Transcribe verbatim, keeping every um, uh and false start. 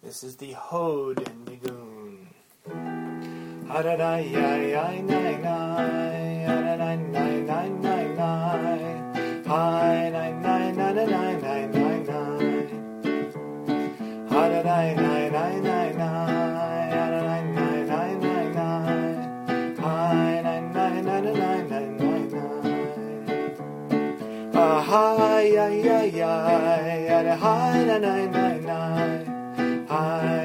This is the Hode Nigun. Ha-da-da-yi-yi-nai-nai, ha-da-da-nai-nai-nai-nai, hi-nai-nai-nai-nai-nai-nai, ha-da-da-nai-nai-nai-nai, ha-da-da-nai-nai-nai-nai, hi-nai-nai-nai-nai-nai-nai, ah-hi-yi-yi-yi, ha-da-hi-nai-nai-nai-nai, hi